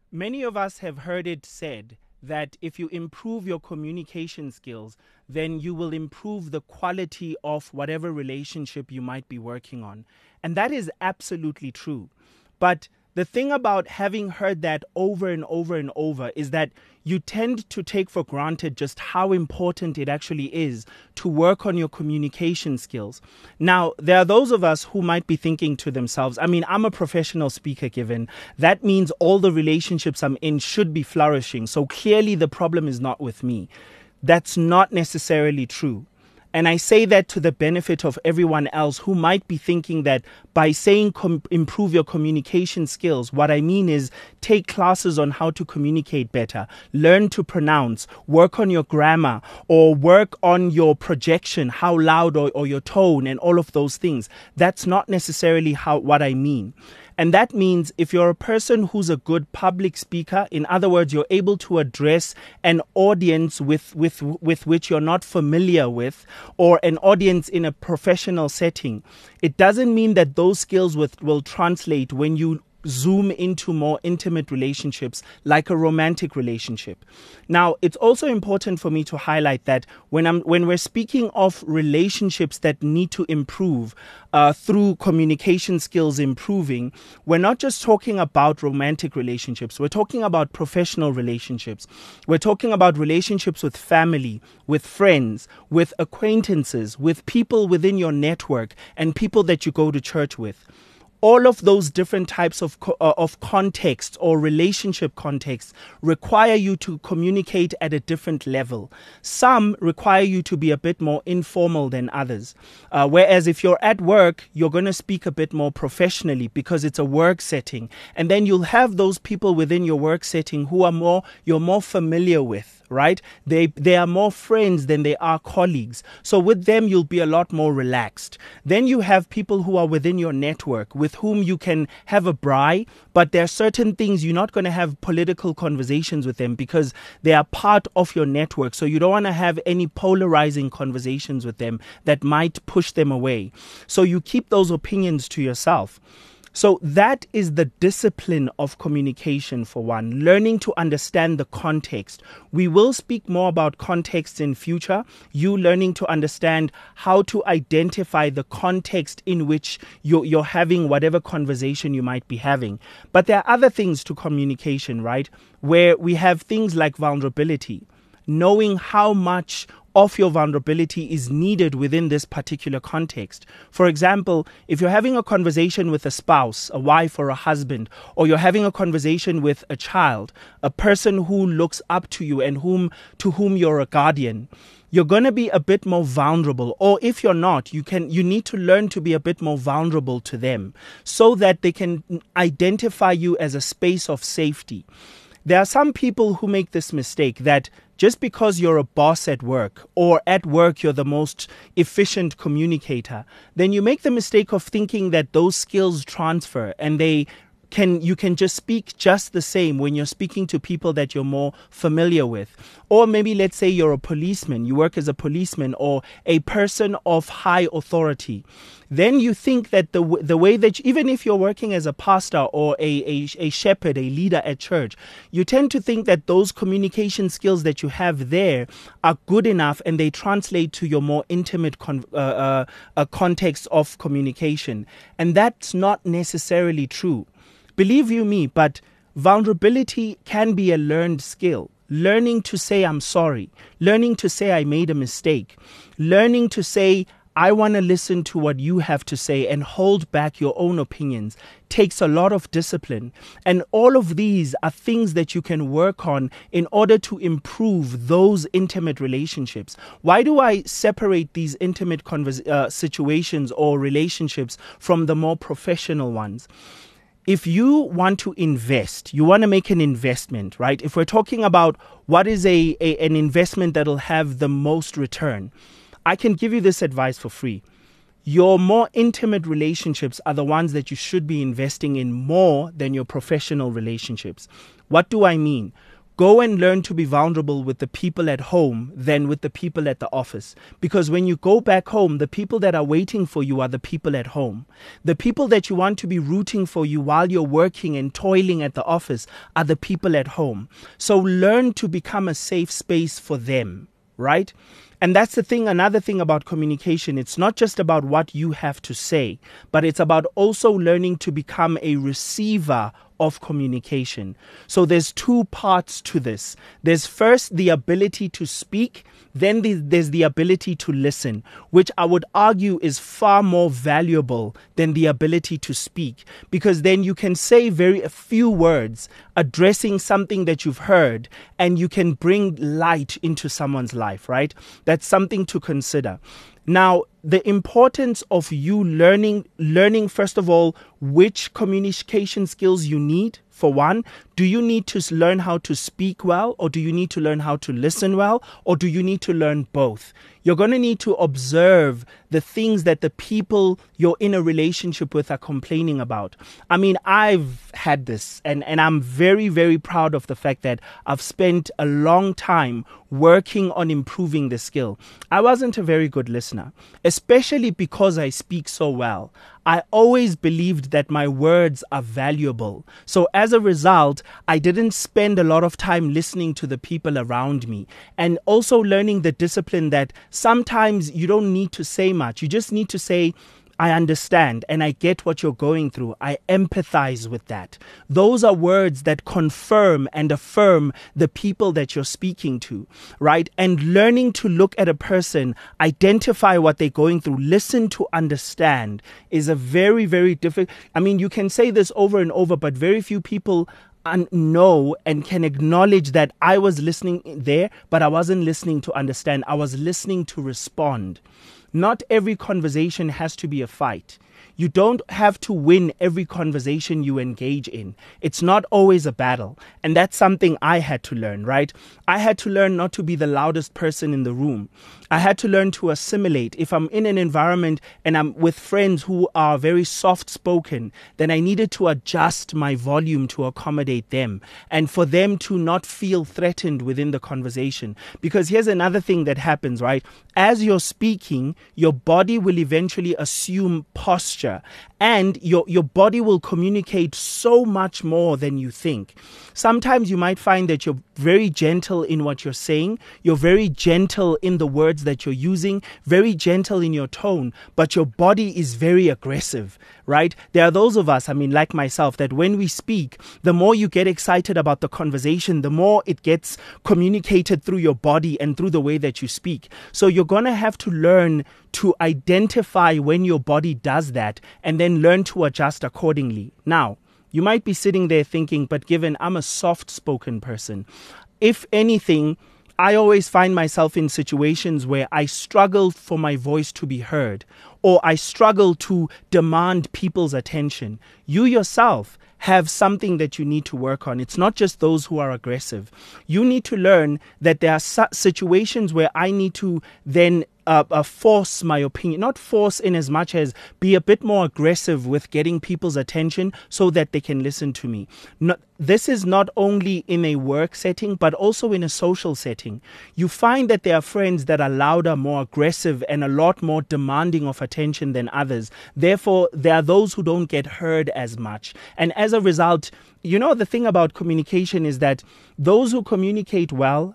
Many of us have heard it said that if you improve your communication skills, then you will improve the quality of whatever relationship you might be working on. And that is absolutely true. But the thing about having heard that over and over and over is that you tend to take for granted just how important it actually is to work on your communication skills. Now, there are those of us who might be thinking to themselves, I mean, I'm a professional speaker, given that means all the relationships I'm in should be flourishing. So clearly the problem is not with me. That's not necessarily true. And I say that to the benefit of everyone else who might be thinking that by saying improve your communication skills, what I mean is take classes on how to communicate better, learn to pronounce, work on your grammar, or work on your projection, how loud or your tone and all of those things. That's not necessarily what I mean. And that means if you're a person who's a good public speaker, in other words, you're able to address an audience with which you're not familiar with, or an audience in a professional setting, it doesn't mean that those skills will translate when you zoom into more intimate relationships like a romantic relationship. Now, it's also important for me to highlight that when we're speaking of relationships that need to improve through communication skills improving, we're not just talking about romantic relationships. We're talking about professional relationships. We're talking about relationships with family, with friends, with acquaintances, with people within your network, and people that you go to church with. All of those different types of contexts or relationship contexts require you to communicate at a different level. Some require you to be a bit more informal than others. Whereas if you're at work, you're going to speak a bit more professionally because it's a work setting. And then you'll have those people within your work setting who you're more familiar with. Right? They are more friends than they are colleagues. So with them, you'll be a lot more relaxed. Then you have people who are within your network with whom you can have a braai, but there are certain things you're not going to have political conversations with them because they are part of your network. So you don't want to have any polarizing conversations with them that might push them away. So you keep those opinions to yourself. So that is the discipline of communication for one, learning to understand the context. We will speak more about context in future, you learning to understand how to identify the context in which you're having whatever conversation you might be having. But there are other things to communication, right, where we have things like vulnerability, knowing how much of your vulnerability is needed within this particular context. For example, if you're having a conversation with a spouse, a wife or a husband, or you're having a conversation with a child, a person who looks up to you and to whom you're a guardian, you're going to be a bit more vulnerable. Or if you're not, you need to learn to be a bit more vulnerable to them so that they can identify you as a space of safety. There are some people who make this mistake that just because you're a boss at work or at work you're the most efficient communicator, then you make the mistake of thinking that those skills transfer and you can just speak just the same when you're speaking to people that you're more familiar with. Or maybe let's say you're a policeman, you work as a policeman or a person of high authority. Then you think that the way that, even if you're working as a pastor or a shepherd, a leader at church, you tend to think that those communication skills that you have there are good enough and they translate to your more intimate context of communication. And that's not necessarily true. Believe you me, but vulnerability can be a learned skill. Learning to say I'm sorry, learning to say I made a mistake, learning to say I want to listen to what you have to say and hold back your own opinions takes a lot of discipline. And all of these are things that you can work on in order to improve those intimate relationships. Why do I separate these intimate situations or relationships from the more professional ones? If you want to invest, you want to make an investment, right? If we're talking about what is an investment that'll have the most return, I can give you this advice for free. Your more intimate relationships are the ones that you should be investing in more than your professional relationships. What do I mean? go and learn to be vulnerable with the people at home than with the people at the office. Because when you go back home, the people that are waiting for you are the people at home. The people that you want to be rooting for you while you're working and toiling at the office are the people at home. So learn to become a safe space for them, right? And that's the thing, another thing about communication. It's not just about what you have to say, but it's about also learning to become a receiver of communication. So there's two parts to this. There's first the ability to speak, then there's the ability to listen, which I would argue is far more valuable than the ability to speak, because then you can say very few words addressing something that you've heard, and you can bring light into someone's life, right? That's something to consider. Now, the importance of you learning first of all, which communication skills you need. For one, do you need to learn how to speak well, or do you need to learn how to listen well, or do you need to learn both? You're going to need to observe the things that the people you're in a relationship with are complaining about. I mean, I've had this, and I'm very, very proud of the fact that I've spent a long time working on improving the skill. I wasn't a very good listener, especially because I speak so well. I always believed that my words are valuable. So as a result, I didn't spend a lot of time listening to the people around me, and also learning the discipline that sometimes you don't need to say much. You just need to say, I understand and I get what you're going through. I empathize with that. Those are words that confirm and affirm the people that you're speaking to, right? And learning to look at a person, identify what they're going through, listen to understand is a very, very difficult. I mean, you can say this over and over, but very few people know and can acknowledge that I was listening there, but I wasn't listening to understand. I was listening to respond. Not every conversation has to be a fight. You don't have to win every conversation you engage in. It's not always a battle. And that's something I had to learn, right? I had to learn not to be the loudest person in the room. I had to learn to assimilate. If I'm in an environment and I'm with friends who are very soft-spoken, then I needed to adjust my volume to accommodate them and for them to not feel threatened within the conversation. Because here's another thing that happens, right? As you're speaking, your body will eventually assume posture, and your body will communicate so much more than you think. Sometimes you might find that you're very gentle in what you're saying, you're very gentle in the words that you're using, very gentle in your tone, but your body is very aggressive, right? There are those of us, I mean, like myself, that when we speak, the more you get excited about the conversation, the more it gets communicated through your body and through the way that you speak. So you're going to have to learn to identify when your body does that and then learn to adjust accordingly. Now, you might be sitting there thinking, but given I'm a soft-spoken person, if anything, I always find myself in situations where I struggle for my voice to be heard, or I struggle to demand people's attention. You yourself have something that you need to work on. It's not just those who are aggressive. You need to learn that there are situations where I need to then force my opinion, not force in as much as be a bit more aggressive with getting people's attention so that they can listen to me. This is not only in a work setting, but also in a social setting. You find that there are friends that are louder, more aggressive, and a lot more demanding of attention than others. Therefore, there are those who don't get heard as much. And as a result, you know, the thing about communication is that those who communicate well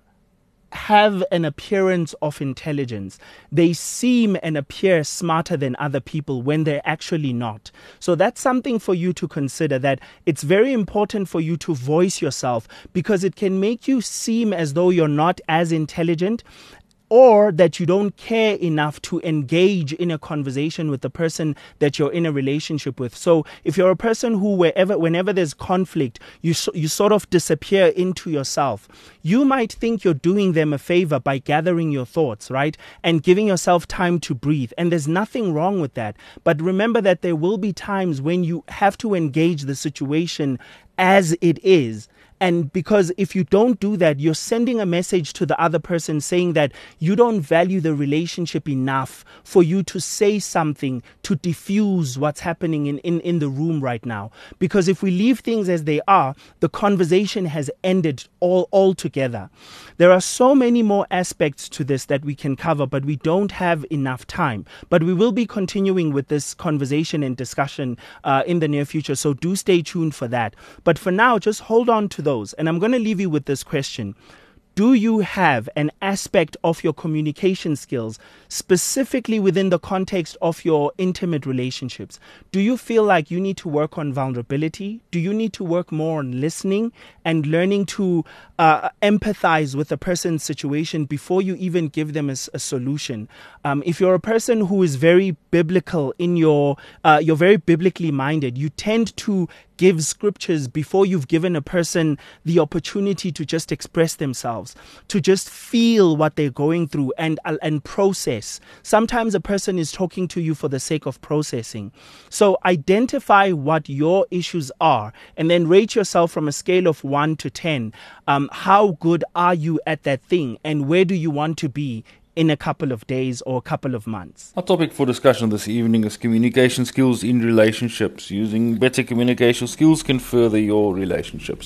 have an appearance of intelligence. They seem and appear smarter than other people when they're actually not. So that's something for you to consider, that it's very important for you to voice yourself, because it can make you seem as though you're not as intelligent, or that you don't care enough to engage in a conversation with the person that you're in a relationship with. So if you're a person who whenever there's conflict, you sort of disappear into yourself, you might think you're doing them a favor by gathering your thoughts, right? And giving yourself time to breathe. And there's nothing wrong with that. But remember that there will be times when you have to engage the situation as it is. And because if you don't do that, you're sending a message to the other person saying that you don't value the relationship enough for you to say something to diffuse what's happening in the room right now. Because if we leave things as they are, the conversation has ended altogether. There are so many more aspects to this that we can cover, but we don't have enough time. But we will be continuing with this conversation and discussion in the near future, so do stay tuned for that. But for now, just hold on to those. And I'm going to leave you with this question. Do you have an aspect of your communication skills, specifically within the context of your intimate relationships? Do you feel like you need to work on vulnerability? Do you need to work more on listening and learning to empathize with a person's situation before you even give them a solution? If you're a person who is very biblical in you're very biblically minded, you tend to give scriptures before you've given a person the opportunity to just express themselves, to just feel what they're going through and process. Sometimes a person is talking to you for the sake of processing. So identify what your issues are and then rate yourself from a scale of 1 to 10. How good are you at that thing, and where do you want to be in a couple of days or a couple of months? Our topic for discussion this evening is communication skills in relationships. Using better communication skills can further your relationships.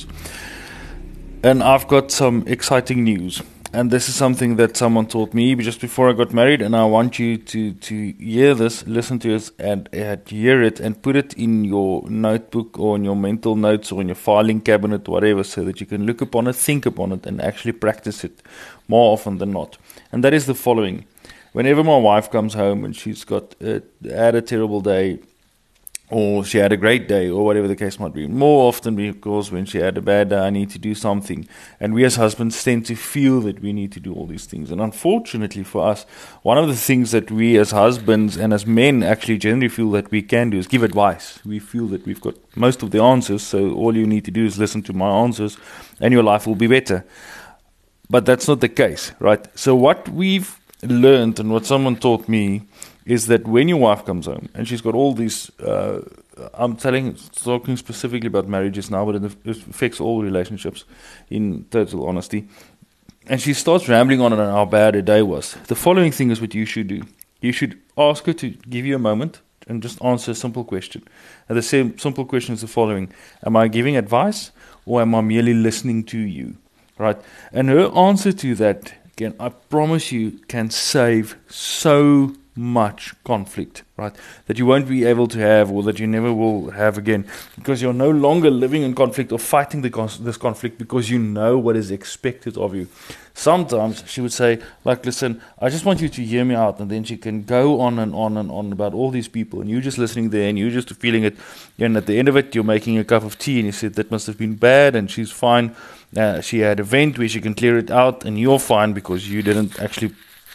And I've got some exciting news. And this is something that someone taught me just before I got married, and I want you to hear this, listen to it, and hear it, and put it in your notebook or in your mental notes or in your filing cabinet, whatever, so that you can look upon it, think upon it, and actually practice it more often than not. And that is the following. Whenever my wife comes home and she's had a terrible day, or she had a great day, or whatever the case might be. More often, because when she had a bad day, I need to do something. And we as husbands tend to feel that we need to do all these things. And unfortunately for us, one of the things that we as husbands and as men actually generally feel that we can do is give advice. We feel that we've got most of the answers, so all you need to do is listen to my answers, and your life will be better. But that's not the case, right? So what we've learned and what someone taught me is that when your wife comes home and she's got all these, I'm talking specifically about marriages now, but it affects all relationships in total honesty. And she starts rambling on how bad her day was. The following thing is what you should do. You should ask her to give you a moment and just answer a simple question. And the same simple question is the following. Am I giving advice or am I merely listening to you? Right? And her answer to that, again, I promise you, can save so much conflict, right? That you won't be able to have, or that you never will have again, because you're no longer living in conflict or fighting this conflict because you know what is expected of you. Sometimes she would say, like, listen, I just want you to hear me out, and then she can go on and on and on about all these people, and you're just listening there, and you're just feeling it, and at the end of it, you're making a cup of tea, and you said, that must have been bad, and she's fine. She had a vent where she can clear it out, and you're fine because you didn't actually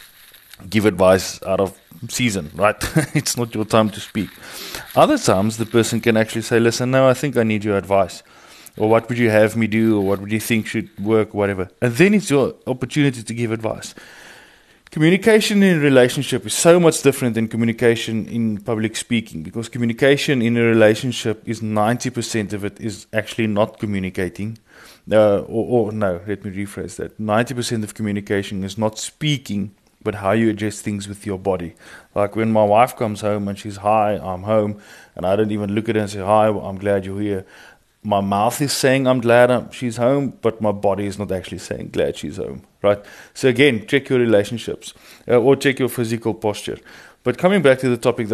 give advice out of season, right? It's not your time to speak. Other times, the person can actually say, listen, no, I think I need your advice. Or what would you have me do? Or what would you think should work? Whatever. And then it's your opportunity to give advice. Communication in a relationship is so much different than communication in public speaking, because communication in a relationship is 90% of it is actually not communicating. No, let me rephrase that. 90% of communication is not speaking, but how you address things with your body. Like when my wife comes home and she's, hi, I'm home, and I don't even look at her and say, hi, I'm glad you're here. My mouth is saying I'm glad she's home, but my body is not actually saying glad she's home, right? So again, check your relationships, or check your physical posture. But coming back to the topic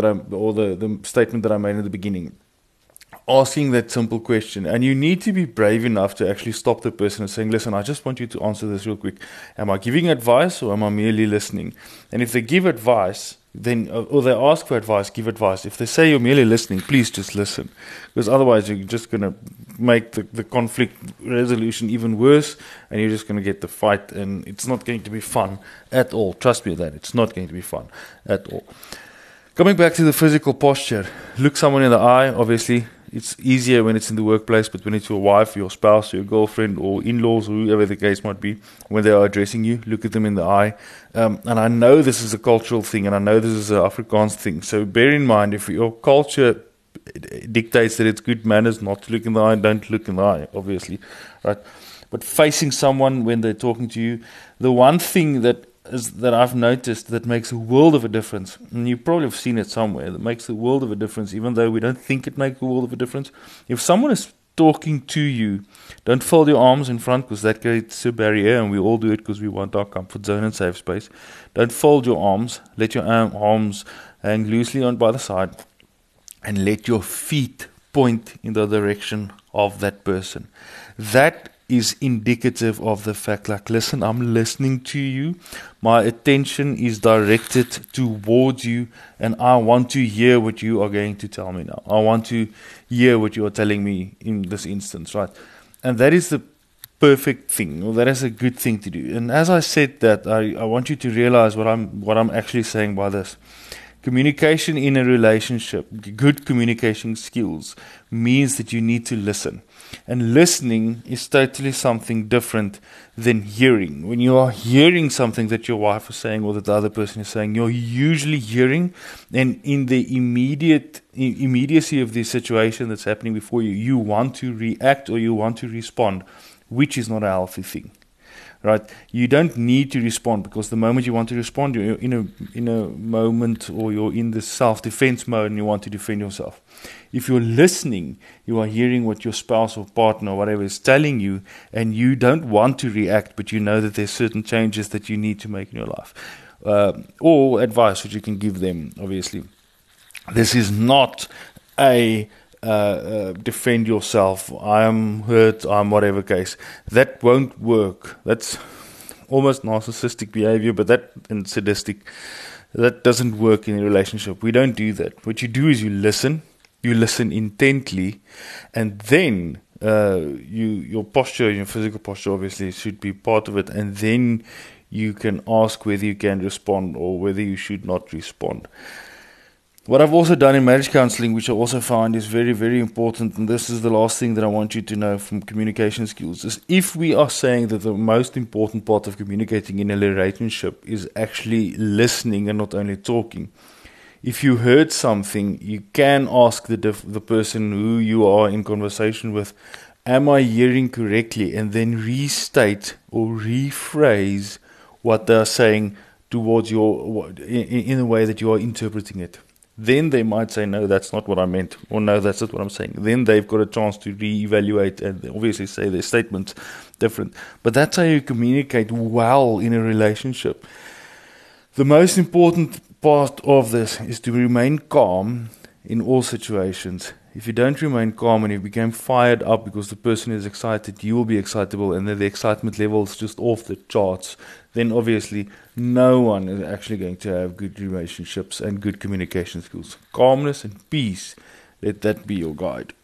the statement that I made in the beginning, asking that simple question, and you need to be brave enough to actually stop the person and saying, listen, I just want you to answer this real quick. Am I giving advice or am I merely listening? And if they give advice, then, or they ask for advice, give advice. If they say you're merely listening, please just listen, because otherwise you're just going to make the conflict resolution even worse, and you're just going to get the fight, and it's not going to be fun at all. Trust me that it's not going to be fun at all. Coming back to the physical posture, look someone in the eye. Obviously, it's easier when it's in the workplace, but when it's your wife, your spouse, your girlfriend, or in-laws, or whoever the case might be, when they are addressing you, look at them in the eye. And I know this is a cultural thing, and I know this is an Afrikaans thing. So bear in mind, if your culture dictates that it's good manners not to look in the eye. Don't look in the eye, obviously, right? But facing someone when they're talking to you, the one thing that I've noticed that makes a world of a difference, and you probably have seen it somewhere, that makes a world of a difference, even though we don't think it makes a world of a difference. If someone is talking to you, don't fold your arms in front, because that creates a barrier, and we all do it because we want our comfort zone and safe space. Don't fold your arms. Let your arms hang loosely on by the side, and let your feet point in the direction of that person. That is indicative of the fact, like, listen, I'm listening to you. My attention is directed towards you, and I want to hear what you are going to tell me now. I want to hear what you are telling me in this instance, right? And that is the perfect thing, or that is a good thing to do. And as I said that, I want you to realize what I'm actually saying by this. Communication in a relationship, good communication skills, means that you need to listen. And listening is totally something different than hearing. When you are hearing something that your wife is saying or that the other person is saying, you're usually hearing, and in the immediacy of the situation that's happening before you, you want to react or you want to respond, which is not a healthy thing. Right? You don't need to respond, because the moment you want to respond, you're in a moment, or you're in the self-defense mode and you want to defend yourself. If you're listening, you are hearing what your spouse or partner or whatever is telling you, and you don't want to react, but you know that there's certain changes that you need to make in your life, or advice which you can give them, obviously. This is not a defend yourself, I'm hurt, I'm whatever case. That won't work. That's almost narcissistic behavior, but and sadistic. That doesn't work in a relationship. We don't do that. What you do is you listen intently, and then your posture, your physical posture obviously should be part of it, and then you can ask whether you can respond or whether you should not respond. What I've also done in marriage counseling, which I also find is very, very important, and this is the last thing that I want you to know from communication skills, is if we are saying that the most important part of communicating in a relationship is actually listening and not only talking, if you heard something, you can ask the person who you are in conversation with, am I hearing correctly? And then restate or rephrase what they are saying towards in a way that you are interpreting it. Then they might say, no, that's not what I meant, or no, that's not what I'm saying. Then they've got a chance to reevaluate and obviously say their statement's different. But that's how you communicate well in a relationship. The most important part of this is to remain calm in all situations. If you don't remain calm and you become fired up because the person is excited, you will be excitable, and then the excitement level is just off the charts, then obviously no one is actually going to have good relationships and good communication skills. Calmness and peace, let that be your guide.